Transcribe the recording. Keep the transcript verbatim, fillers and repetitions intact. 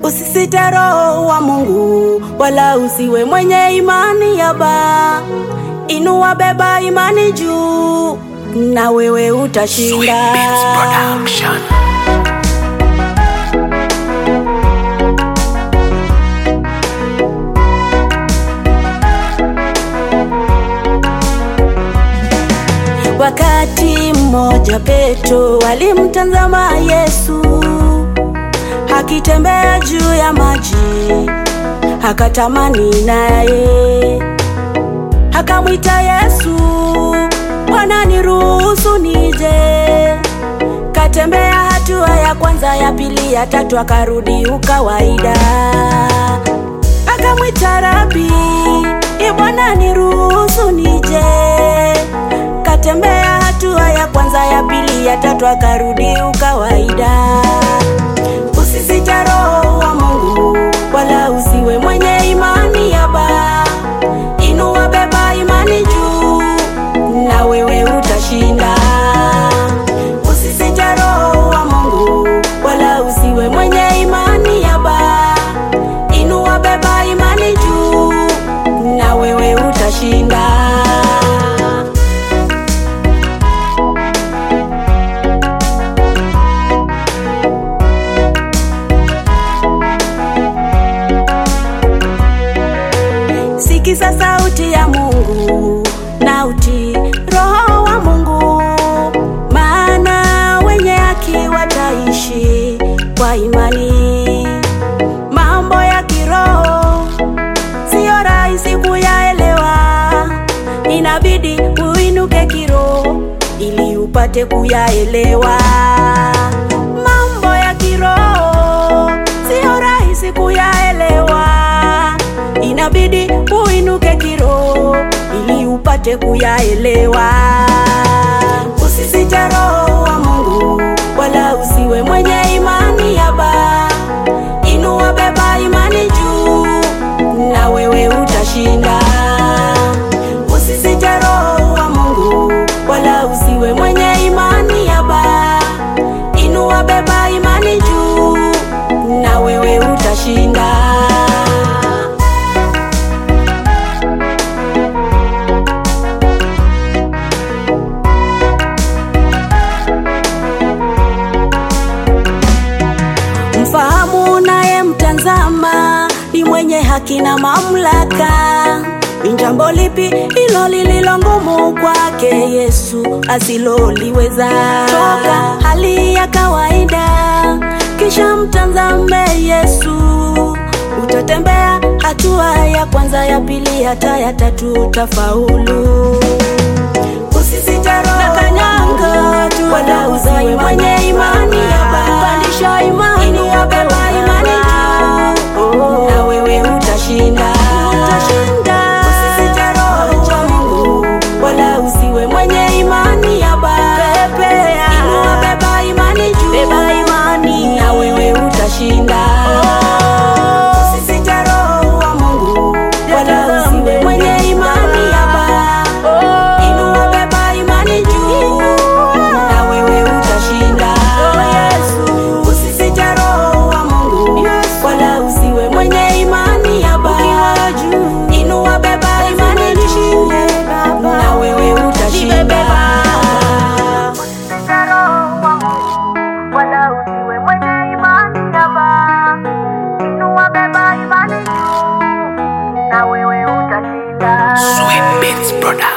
Usisite Roho wa Mungu, wala usiwe mwenye imani yaba. Inua, beba imani juu, na wewe utashinda. Wakati mmoja Petro alimtazama Yesu akitembea juu ya maji, akatamani naye. Akamwita Yesu, Bwana niruhusu nije. Katembea hatua ya kwanza, ya pili, ya tatu, akarudi ukawaida. Akamwita Rabi, Bwana niruhusu nije. Katembea hatua ya kwanza, ya pili, ya tatu, akarudi ukawaida. Usisite Roho wa Mungu, wala usiwe mwenye imani yaba. Inua, beba imani juu, na wewe utashinda. Usisite Roho wa Mungu, wala usiwe mwenye imani yaba. Inua, beba imani juu, na wewe utashinda. Sikiza sauti ya Mungu na utii Roho wa Mungu, maana wenye haki wataishi kwa imani. Mambo ya kiroho sio rahisi kuyaelewa, inabidi uinuke kiroho ili upate kuyaelewa. Mambo ya kiroho sio rahisi kuyaelewa, inabidi uinuke kiroho ili upate kuyaelewa. Usisite Roho wa Mungu, wala usiwe mwenye imani yaba. Inua, beba imani juu, na wewe utashinda. Usisite Roho wa Mungu, wala usiwe mwenye imani yaba. Inua, beba imani juu, na wewe utashinda. Mfahamu naye mtazama, ni mwenye haki na mamlaka. Ni jambo lipi hilo lililo ngumu kwake Yesu asiloliweza? Toka hali ya kawaida, kisha mtazame Yesu. Utatembea hatua ya kwanza, ya pili, hata ya tatu, utafaulu. Usisite Roho kanyanga tu, wala usiwe mwenye imani yaba. Pandisha imani, inua, beba imani juu, na wewe utashinda. Usisite Roho wa Mungu, wala usiwe mwenye imani yaba. Inua, beba imani juu, beba imani, na wewe utashinda. Usisite Roho wa Mungu, wala usiwe mwenye imani yaba. Inua, beba imani juu, na wewe utashinda. Usisite Roho wa Mungu, wala usiwe mwenye imani yaba. Inua, beba imani juu, na wewe utashinda. Usisite Roho wa Mungu, wala usiwe mwenye imani yaba. Inua, beba imani juu, na wewe utashinda. Sweet Beats Production.